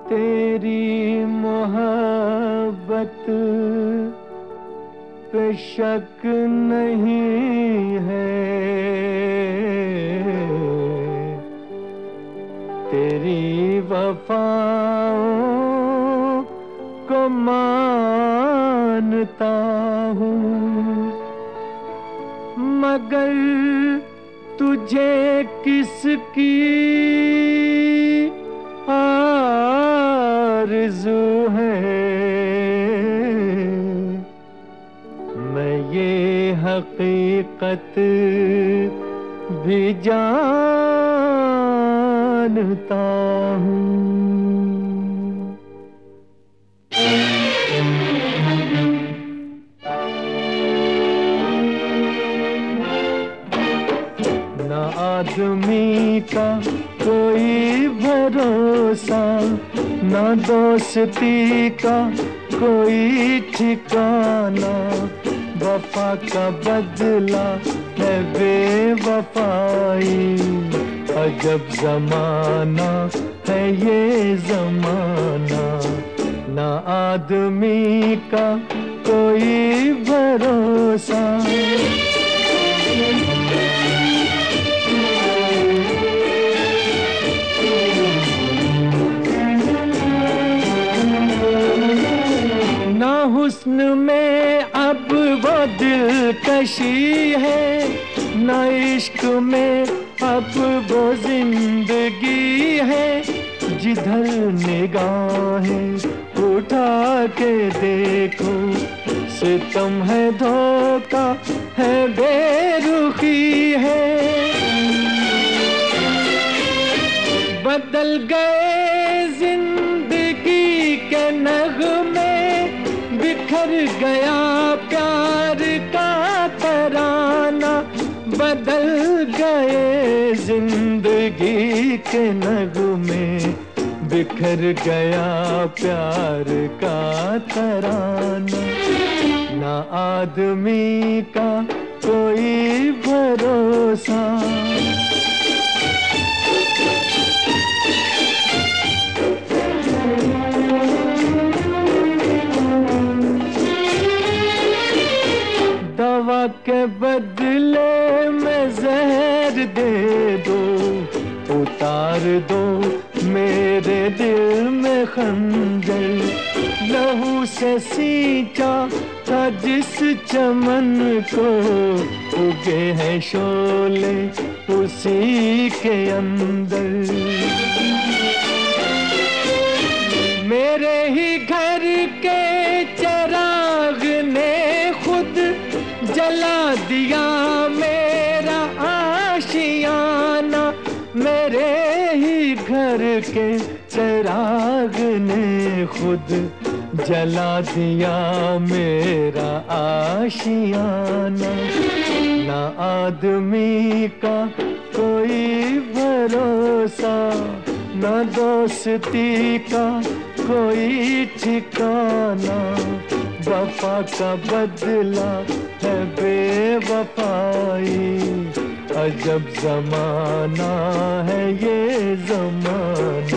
तेरी मोहब्बत पे शक नहीं है, तेरी वफाओं को मानता हूँ, मगर तुझे किसकी आरज़ू है, मैं ये हकीकत भी जानता हूँ। न आदमी का कोई भरोसा, न दोस्ती का कोई ठिकाना, वफा का बदला है बेवफाई, अजब जमाना है ये जमाना। न आदमी का कोई भरोसा, ना हुस्न में अब वो दिलकशी है, ना इश्क में अब वो जिंदगी है, जिधर निगाहें उठा के देखो सितम है, धोखा है, बेरुखी है। बदल गए जिंदगी के नगमे, बिखर गया प्यार का तराना, बदल गए जिंदगी के नगमे, बिखर गया प्यार का तराना। ना आदमी का कोई भरोसा, दवा के बदले में जहर दे दो, उतार दो मेरे दिल में खंजर, लहू से सींचा था जिस चमन को, उगे हैं शोले उसी के अंदर। मेरे ही घर के चिराग ने खुद जला दिया मेरा आशियाना, मेरे ही घर के चिराग ने खुद जला दिया मेरा आशियाना। ना आदमी का कोई भरोसा, ना दोस्ती का कोई ठिकाना, वफा का बदला है बेवफाई, अजब जमाना है ये जमाना।